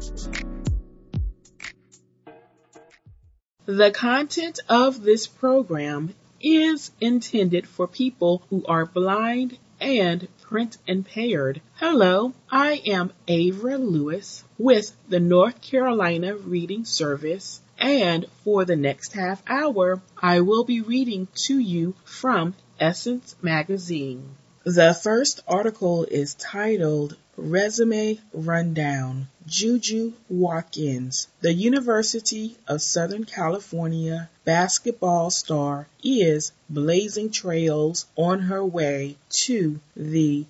The content of this program is intended for people who are blind and print impaired. Hello, I am Avra Lewis with the North Carolina Reading Service, and for the next half hour, I will be reading to you from Essence Magazine. The first article is titled Resume Rundown. Juju Watkins, the University of Southern California basketball star, is blazing trails on her way to the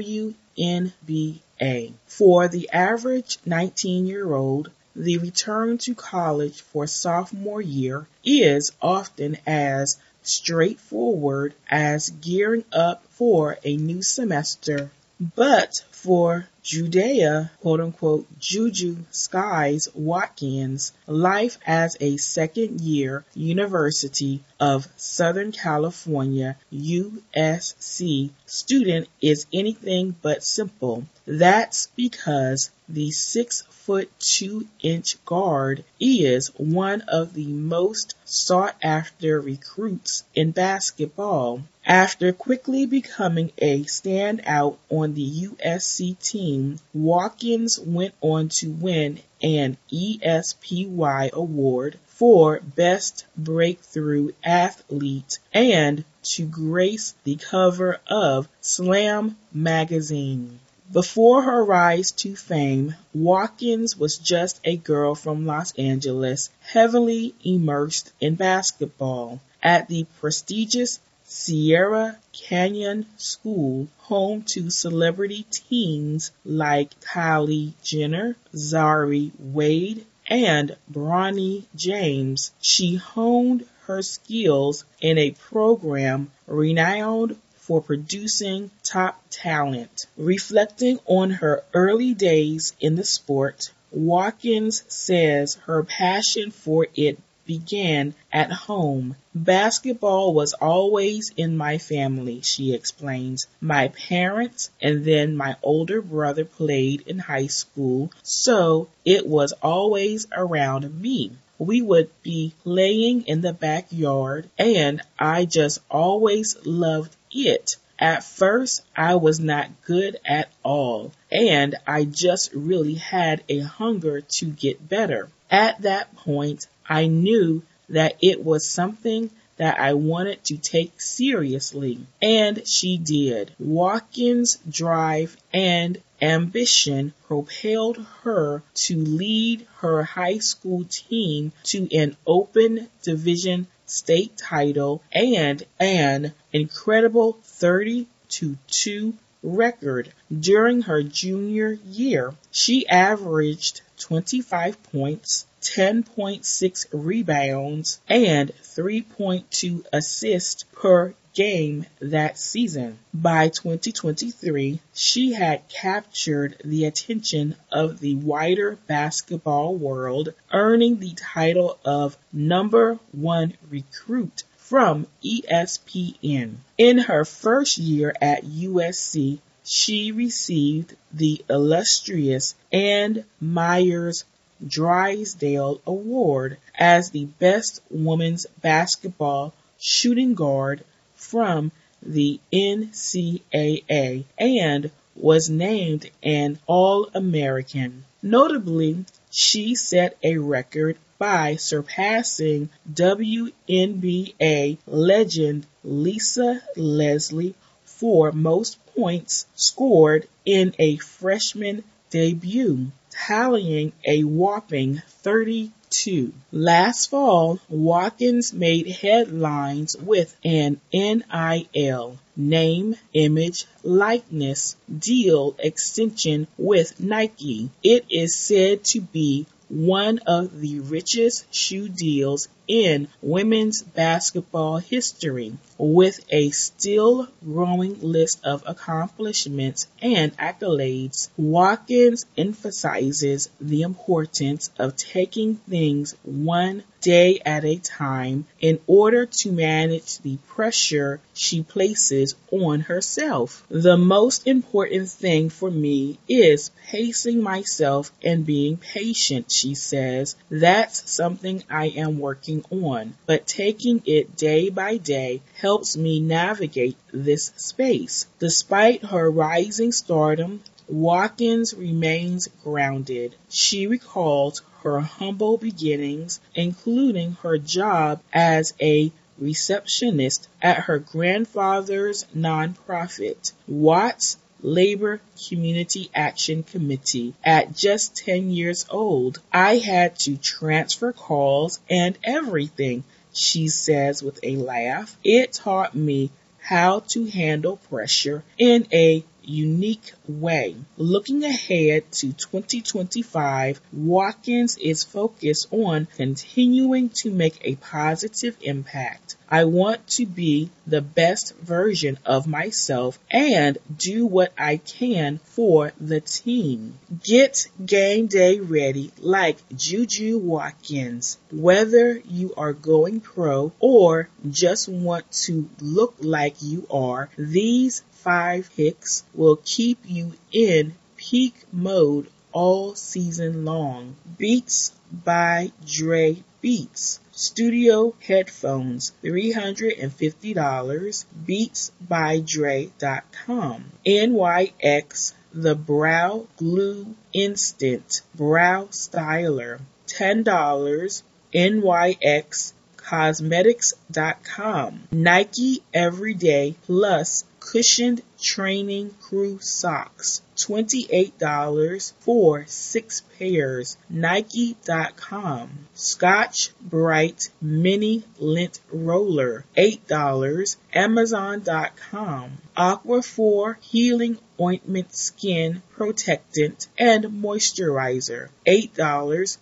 WNBA. For the average 19-year-old, the return to college for sophomore year is often as straightforward as gearing up for a new semester. But for Judea, quote-unquote, Juju Skies Watkins, life as a second-year University of Southern California, USC, student is anything but simple. That's because the 6'2" guard is one of the most sought-after recruits in basketball. After quickly becoming a standout on the USC team, Watkins went on to win an ESPY award for Best Breakthrough Athlete and to grace the cover of Slam magazine. Before her rise to fame, Watkins was just a girl from Los Angeles, heavily immersed in basketball. At the prestigious Sierra Canyon School, home to celebrity teens like Kylie Jenner, Zari Wade, and Bronny James, she honed her skills in a program renowned for producing top talent. Reflecting on her early days in the sport, Watkins says her passion for it began at home. Basketball was always in my family, she explains. My parents and then my older brother played in high school, so it was always around me. We would be playing in the backyard, and I just always loved it. At first, I was not good at all, and I just really had a hunger to get better. At that point, I knew that it was something that I wanted to take seriously, and she did. Watkins' drive and ambition propelled her to lead her high school team to an open division state title and an incredible 30-2 record. During her junior year, she averaged 25 points, 10.6 rebounds, and 3.2 assists per game that season. By 2023, she had captured the attention of the wider basketball world, earning the title of number one recruit from ESPN. In her first year at USC, she received the illustrious Ann Myers Drysdale Award as the best women's basketball shooting guard from the NCAA and was named an All-American. Notably, she set a record by surpassing WNBA legend Lisa Leslie for most points scored in a freshman debut, tallying a whopping 32. Last fall, Watkins made headlines with an NIL, name, image, likeness, deal extension with Nike. It is said to be one of the richest shoe deals in women's basketball history. With a still growing list of accomplishments and accolades, Watkins emphasizes the importance of taking things one day at a time in order to manage the pressure she places on herself. The most important thing for me is pacing myself and being patient, she says. That's something I am working on, but taking it day by day helps me navigate this space. Despite her rising stardom, Watkins remains grounded. She recalls her humble beginnings, including her job as a receptionist at her grandfather's nonprofit, Watts Labor Community Action Committee. At just 10 years old, I had to transfer calls and everything, she says with a laugh. It taught me how to handle pressure in a unique way. Looking ahead to 2025, Watkins is focused on continuing to make a positive impact. I want to be the best version of myself and do what I can for the team. Get game day ready like Juju Watkins. Whether you are going pro or just want to look like you are, these 5 hicks will keep you in peak mode all season long. Beats by Dre Beats. Studio headphones, $350, beatsbydre.com. NYX, the Brow Glue Instant Brow Styler, $10, NYX Cosmetics.com. Nike Everyday Plus Cushioned Training Crew Socks, $28 for 6 pairs, Nike.com. Scotch Brite Mini Lint Roller, $8, Amazon.com. Aquaphor Healing Ointment Skin Protectant and Moisturizer, $8,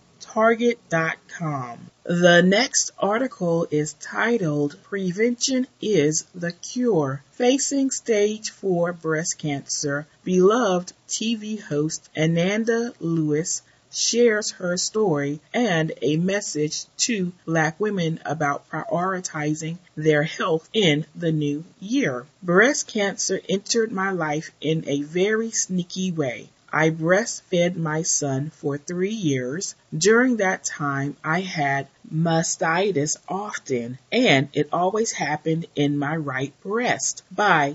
Target.com. The next article is titled, Prevention is the Cure. Facing stage 4 breast cancer, beloved TV host Ananda Lewis shares her story and a message to Black women about prioritizing their health in the new year. Breast cancer entered my life in a very sneaky way. I breastfed my son for 3 years. During that time, I had mastitis often, and it always happened in my right breast. By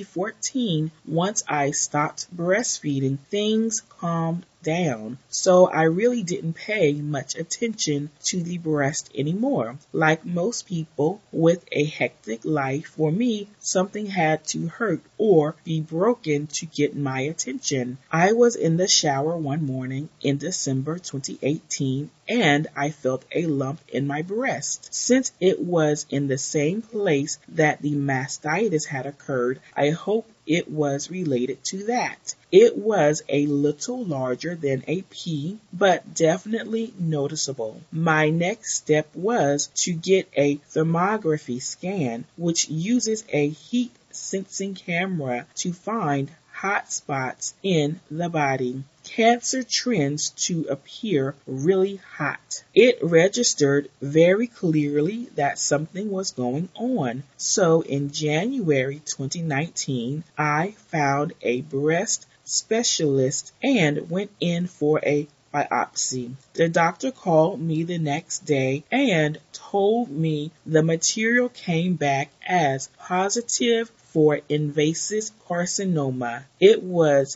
2014, once I stopped breastfeeding, things calmed down, so I really didn't pay much attention to the breast anymore. Like most people with a hectic life, for me, something had to hurt or be broken to get my attention. I was in the shower one morning in December 2018 and I felt a lump in my breast. Since it was in the same place that the mastitis had occurred, I hope it was related to that. It was a little larger than a pea, but definitely noticeable. My next step was to get a thermography scan, which uses a heat sensing camera to find hot spots in the body. Cancer trends to appear really hot. It registered very clearly that something was going on. So in January 2019, I found a breast specialist and went in for a biopsy. The doctor called me the next day and told me the material came back as positive for invasive carcinoma. It was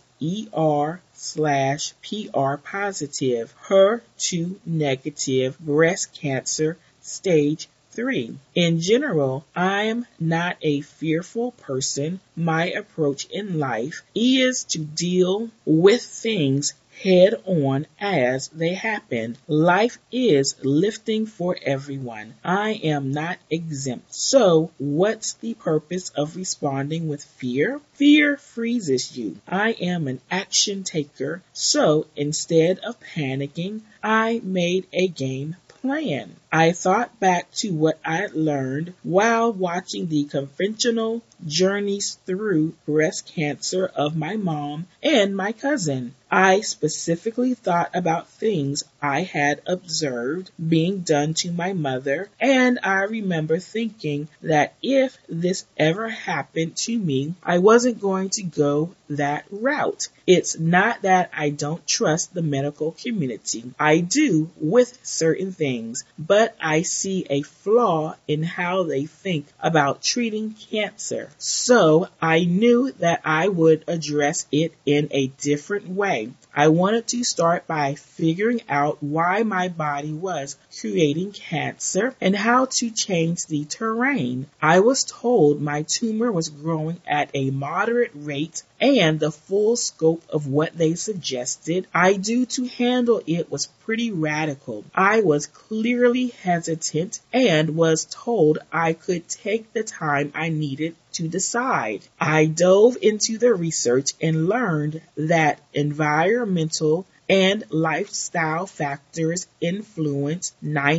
ER/PR positive, HER2 negative breast cancer stage 3. In general, I'm not a fearful person. My approach in life is to deal with things head on as they happened. Life is lifting for everyone. I am not exempt. So, what's the purpose of responding with fear? Fear freezes you. I am an action taker. So, instead of panicking, I made a game plan. I thought back to what I learned while watching the conventional journeys through breast cancer of my mom and my cousin. I specifically thought about things I had observed being done to my mother, and I remember thinking that if this ever happened to me, I wasn't going to go that route. It's not that I don't trust the medical community. I do with certain things, but I see a flaw in how they think about treating cancer. So I knew that I would address it in a different way. I wanted to start by figuring out why my body was creating cancer and how to change the terrain. I was told my tumor was growing at a moderate rate and the full scope of what they suggested I do to handle it was pretty radical. I was clearly hesitant and was told I could take the time I needed to decide. I dove into the research and learned that environmental and lifestyle factors influence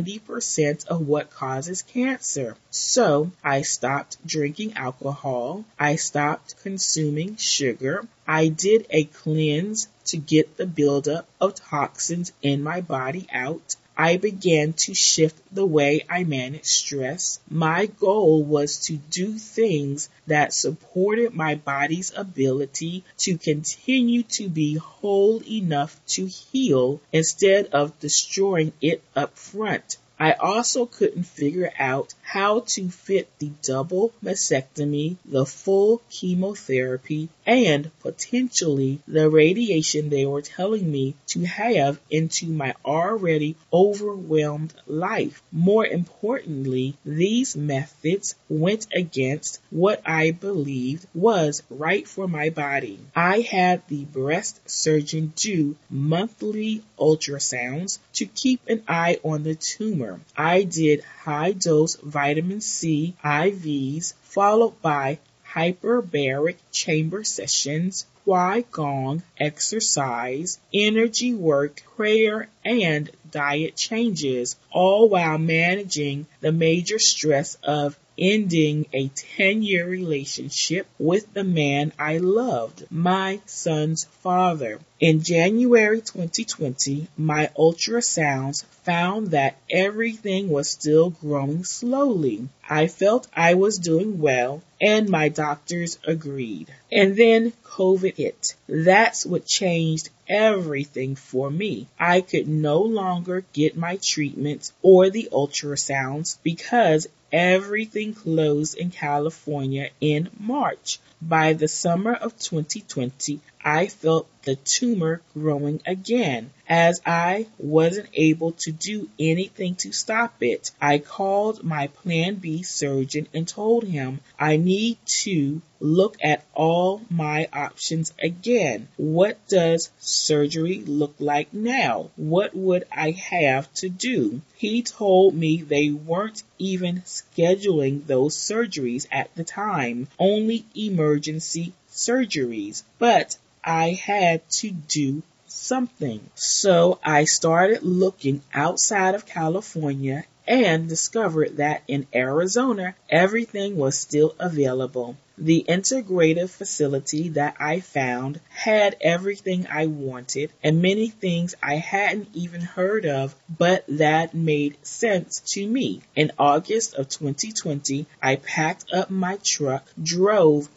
90% of what causes cancer. So I stopped drinking alcohol. I stopped consuming sugar. I did a cleanse to get the buildup of toxins in my body out. I began to shift the way I manage stress. My goal was to do things that supported my body's ability to continue to be whole enough to heal instead of destroying it up front. I also couldn't figure out how to fit the double mastectomy, the full chemotherapy, and potentially the radiation they were telling me to have into my already overwhelmed life. More importantly, these methods went against what I believed was right for my body. I had the breast surgeon do monthly ultrasounds to keep an eye on the tumor. I did high-dose vitamin C IVs followed by hyperbaric chamber sessions, Qigong exercise, energy work, prayer, and diet changes, all while managing the major stress of ending a 10-year relationship with the man I loved, my son's father. In January 2020, my ultrasounds found that everything was still growing slowly. I felt I was doing well, and my doctors agreed. And then COVID hit. That's what changed everything for me. I could no longer get my treatments or the ultrasounds because everything closed in California in March. By the summer of 2020, I felt the tumor growing again. As I wasn't able to do anything to stop it, I called my Plan B surgeon and told him I need to look at all my options again. What does surgery look like now? What would I have to do? He told me they weren't even scheduling those surgeries at the time, only emergency surgeries. But I had to do something. So I started looking outside of California and discovered that in Arizona, everything was still available. The integrative facility that I found had everything I wanted and many things I hadn't even heard of, but that made sense to me. In August of 2020, I packed up my truck, drove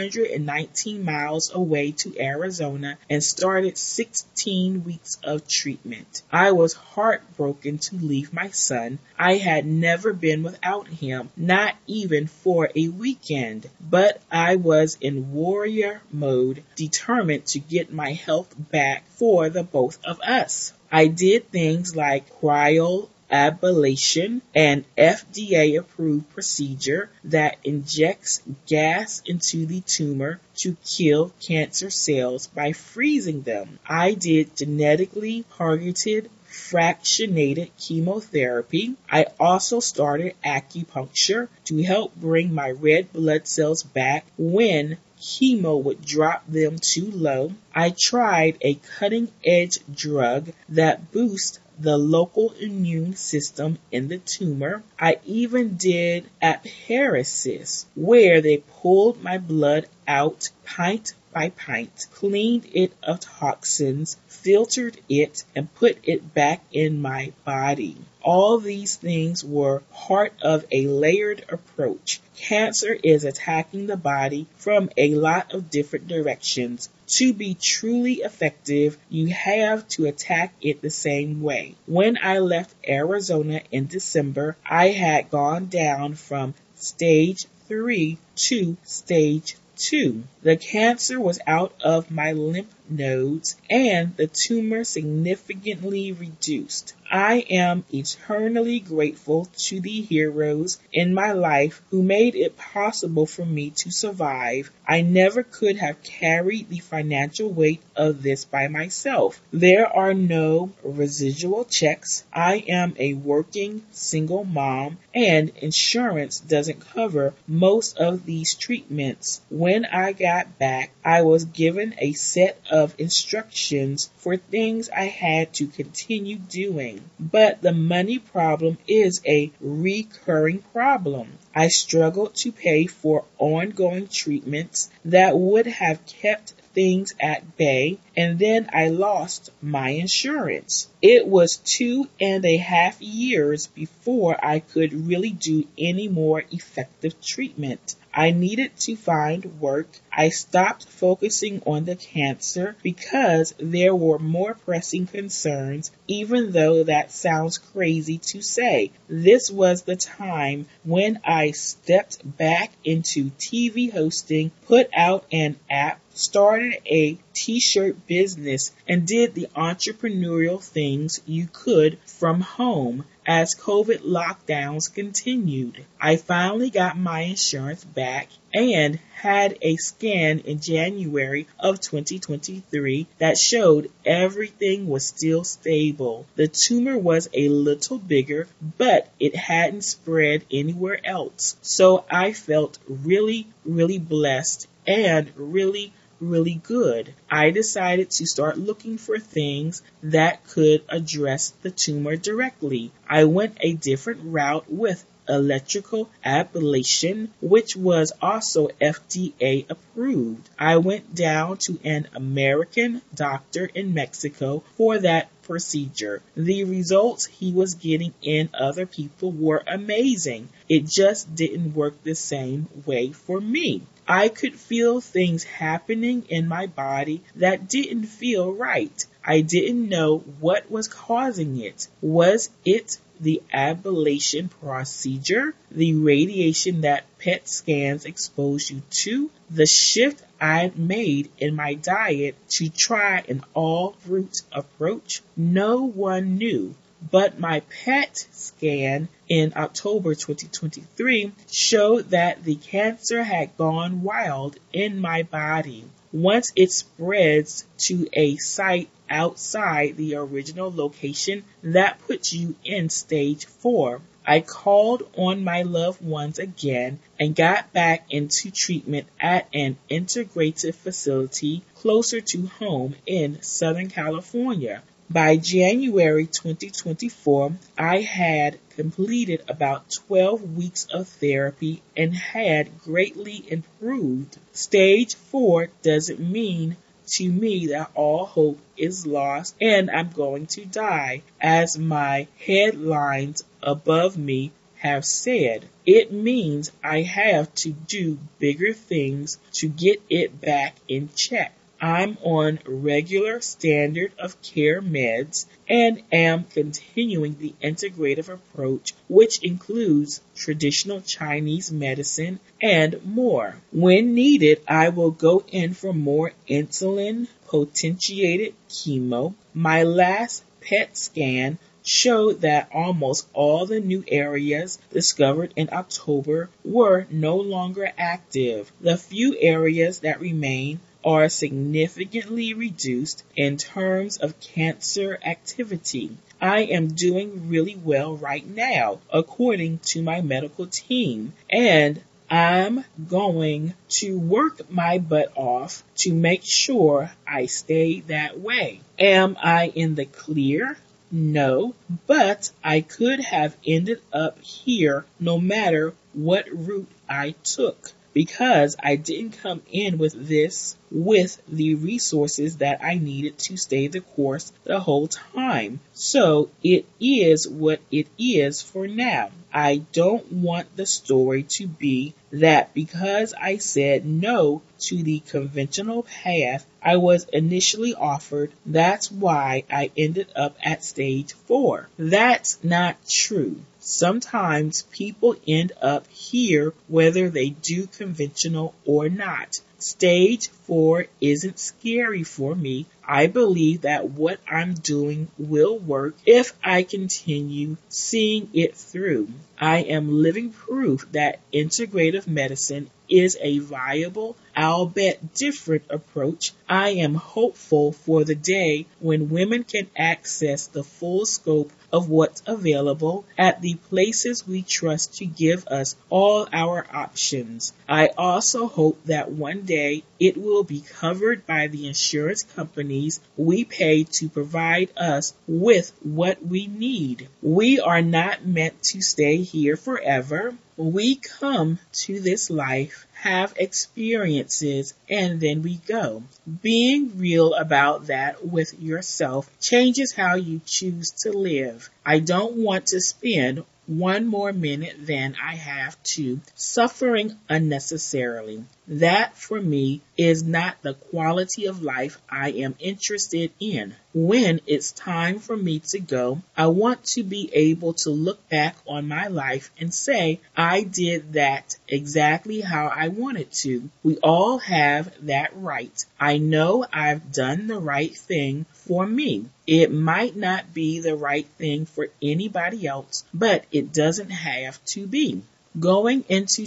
419 miles away to Arizona, and started 16 weeks of treatment. I was heartbroken to leave my son. I had never been without him, not even for a weekend, but I was in warrior mode, determined to get my health back for the both of us. I did things like ablation, an FDA-approved procedure that injects gas into the tumor to kill cancer cells by freezing them. I did genetically targeted fractionated chemotherapy. I also started acupuncture to help bring my red blood cells back when chemo would drop them too low. I tried a cutting edge drug that boosts the local immune system in the tumor. I even did apheresis, where they pulled my blood out pint by pint, cleaned it of toxins, filtered it, and put it back in my body. All these things were part of a layered approach. Cancer is attacking the body from a lot of different directions. To be truly effective, you have to attack it the same way. When I left Arizona in December, I had gone down from stage 3 to stage 2. The cancer was out of my lymph nodes and the tumor significantly reduced. I am eternally grateful to the heroes in my life who made it possible for me to survive. I never could have carried the financial weight of this by myself. There are no residual checks. I am a working single mom, and insurance doesn't cover most of these treatments. When I got back, I was given a set of instructions for things I had to continue doing. But the money problem is a recurring problem. I struggled to pay for ongoing treatments that would have kept things at bay, and then I lost my insurance. It was 2.5 years before I could really do any more effective treatment. I needed to find work. I stopped focusing on the cancer because there were more pressing concerns, even though that sounds crazy to say. This was the time when I stepped back into TV hosting, put out an app, started a t-shirt business, and did the entrepreneurial things you could from home. As COVID lockdowns continued, I finally got my insurance back and had a scan in January of 2023 that showed everything was still stable. The tumor was a little bigger, but it hadn't spread anywhere else. So I felt really, really blessed and really good. I decided to start looking for things that could address the tumor directly. I went a different route with electrical ablation, which was also FDA approved. I went down to an American doctor in Mexico for that procedure. The results he was getting in other people were amazing. It just didn't work the same way for me. I could feel things happening in my body that didn't feel right. I didn't know what was causing it. Was it the ablation procedure, the radiation that PET scans expose you to, the shift I made in my diet to try an all-fruits approach? No one knew. But my PET scan in October 2023 showed that the cancer had gone wild in my body. Once it spreads to a site outside the original location, that puts you in stage 4. I called on my loved ones again and got back into treatment at an integrative facility closer to home in Southern California. By January 2024, I had completed about 12 weeks of therapy and had greatly improved. Stage 4 doesn't mean to me that all hope is lost and I'm going to die, as my headlines above me have said. It means I have to do bigger things to get it back in check. I'm on regular standard of care meds and am continuing the integrative approach, which includes traditional Chinese medicine and more. When needed, I will go in for more insulin potentiated chemo. My last PET scan showed that almost all the new areas discovered in October were no longer active. The few areas that remain are significantly reduced in terms of cancer activity. I am doing really well right now, according to my medical team, and I'm going to work my butt off to make sure I stay that way. Am I in the clear? No, but I could have ended up here no matter what route I took, because I didn't come in with the resources that I needed to stay the course the whole time. So it is what it is for now. I don't want the story to be that because I said no to the conventional path I was initially offered, that's why I ended up at stage 4. That's not true. Sometimes people end up here whether they do conventional or not. Stage 4 isn't scary for me. I believe that what I'm doing will work if I continue seeing it through. I am living proof that integrative medicine is a viable, albeit different approach. I am hopeful for the day when women can access the full scope of what's available at the places we trust to give us all our options. I also hope that one day it will be covered by the insurance companies we pay to provide us with what we need. We are not meant to stay here forever. We come to this life, have experiences, and then we go. Being real about that with yourself changes how you choose to live. I don't want to spend one more minute than I have to suffering unnecessarily. That, for me, is not the quality of life I am interested in. When it's time for me to go, I want to be able to look back on my life and say, I did that exactly how I wanted to. We all have that right. I know I've done the right thing for me. It might not be the right thing for anybody else, but it doesn't have to be. Going into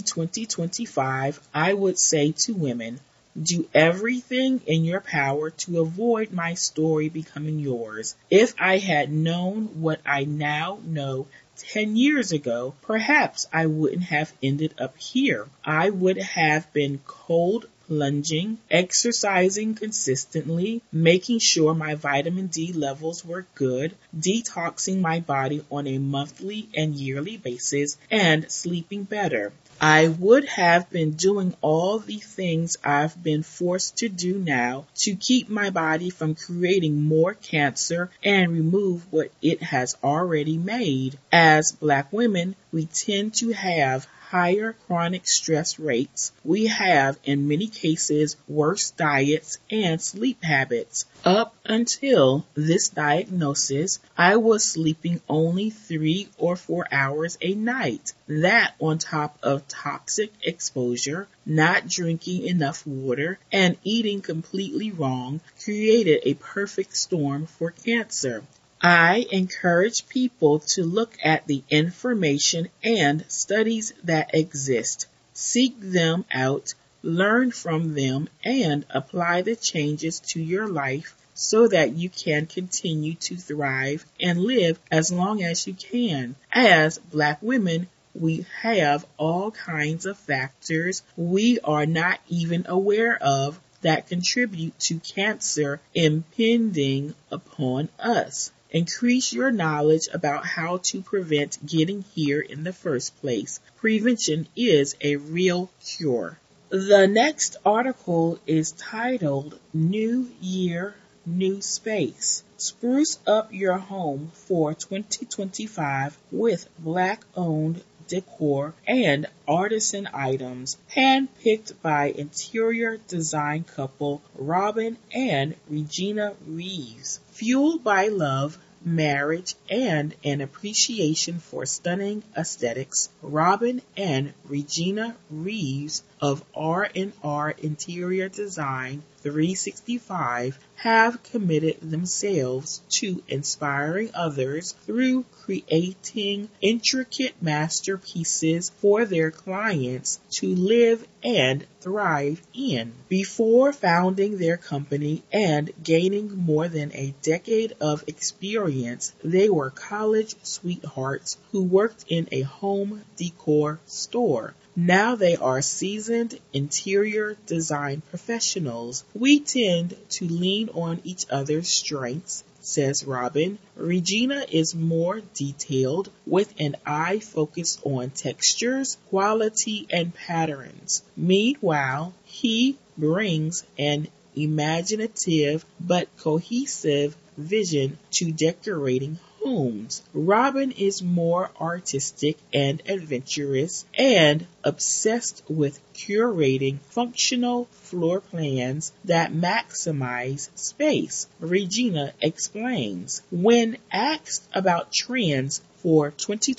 2025, I would say to women, do everything in your power to avoid my story becoming yours. If I had known what I now know 10 years ago, perhaps I wouldn't have ended up here. I would have been cold plunging, exercising consistently, making sure my vitamin D levels were good, detoxing my body on a monthly and yearly basis, and sleeping better. I would have been doing all the things I've been forced to do now to keep my body from creating more cancer and remove what it has already made. As Black women, we tend to have higher chronic stress rates. We have, in many cases, worse diets and sleep habits. Up until this diagnosis, I was sleeping only 3 or 4 hours a night. That on top of toxic exposure, not drinking enough water, and eating completely wrong created a perfect storm for cancer. I encourage people to look at the information and studies that exist, seek them out, learn from them, and apply the changes to your life so that you can continue to thrive and live as long as you can. As Black women, we have all kinds of factors we are not even aware of that contribute to cancer impending upon us. Increase your knowledge about how to prevent getting here in the first place. Prevention is a real cure. The next article is titled New Year, New Space. Spruce up your home for 2025 with Black-owned decor and artisan items handpicked by interior design couple Robin and Regina Reeves. Fueled by love, marriage, and an appreciation for stunning aesthetics, Robin and Regina Reeves of R&R Interior Design 365 have committed themselves to inspiring others through creating intricate masterpieces for their clients to live and thrive in. Before founding their company and gaining more than a decade of experience, they were college sweethearts who worked in a home decor store. Now they are seasoned interior design professionals. We tend to lean on each other's strengths, says Robin. Regina is more detailed with an eye focused on textures, quality, and patterns. Meanwhile, he brings an imaginative but cohesive vision to decorating homes. Robin is more artistic and adventurous and obsessed with curating functional floor plans that maximize space. Regina explains. When asked about trends for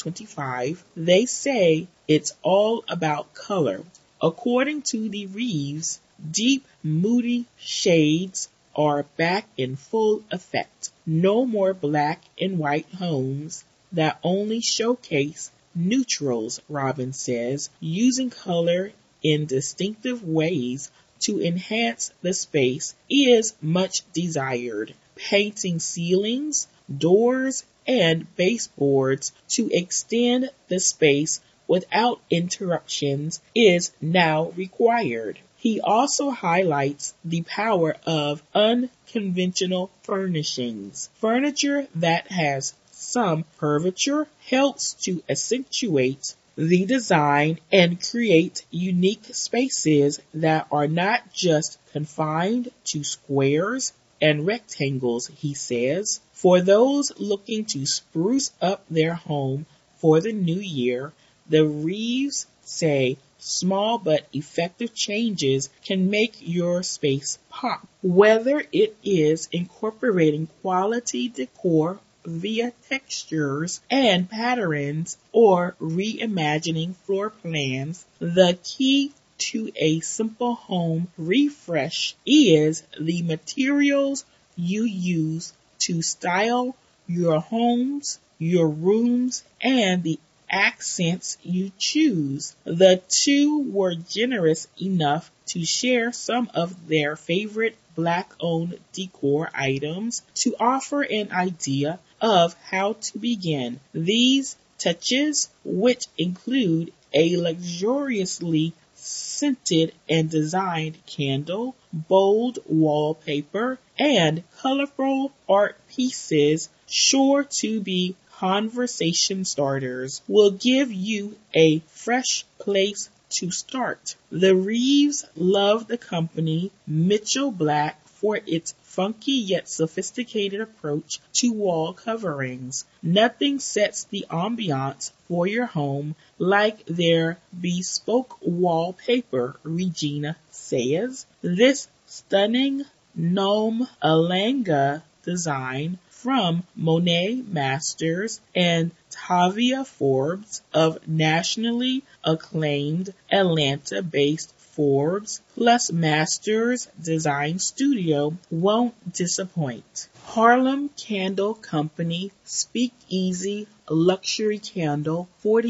2025, they say it's all about color. According to the Reeves, deep, moody shades are back in full effect. No more black and white homes that only showcase neutrals, Robin says, using color in distinctive ways to enhance the space is much desired. Painting ceilings, doors, and baseboards to extend the space without interruptions is now required. He also highlights the power of unconventional furnishings. Furniture that has some curvature helps to accentuate the design and create unique spaces that are not just confined to squares and rectangles, he says. For those looking to spruce up their home for the new year, the Reeves say small but effective changes can make your space pop. Whether it is incorporating quality decor via textures and patterns or reimagining floor plans, the key to a simple home refresh is the materials you use to style your homes, your rooms, and the accents you choose. The two were generous enough to share some of their favorite Black-owned decor items to offer an idea of how to begin. These touches, which include a luxuriously scented and designed candle, bold wallpaper, and colorful art pieces, sure to be conversation starters, will give you a fresh place to start. The Reeves love the company Mitchell Black for its funky yet sophisticated approach to wall coverings. Nothing sets the ambiance for your home like their bespoke wallpaper, Regina says. This stunning gnome Alanga design from Monet Masters and Tavia Forbes of nationally acclaimed Atlanta-based Forbes plus Masters Design Studio won't disappoint. Harlem Candle Company Speakeasy Luxury Candle,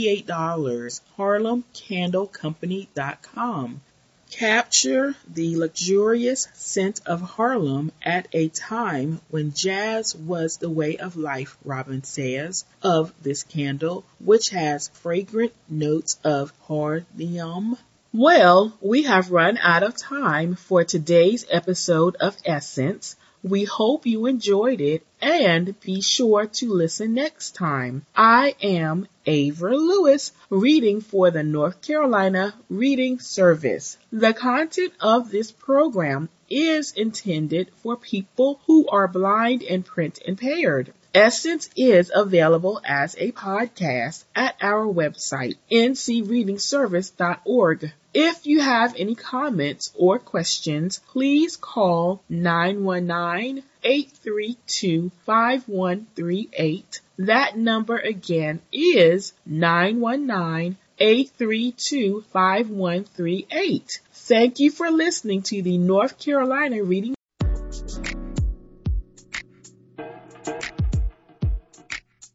$48. HarlemCandleCompany.com. Capture the luxurious scent of Harlem at a time when jazz was the way of life, Robin says of this candle, which has fragrant notes of Harlem. Well, we have run out of time for today's episode of Essence. We hope you enjoyed it and be sure to listen next time. I am Ava Lewis, reading for the North Carolina Reading Service. The content of this program is intended for people who are blind and print impaired. Essence is available as a podcast at our website, ncreadingservice.org. If you have any comments or questions, please call 919-832-5138. That number again is 919-832-5138. Thank you for listening to the North Carolina Reading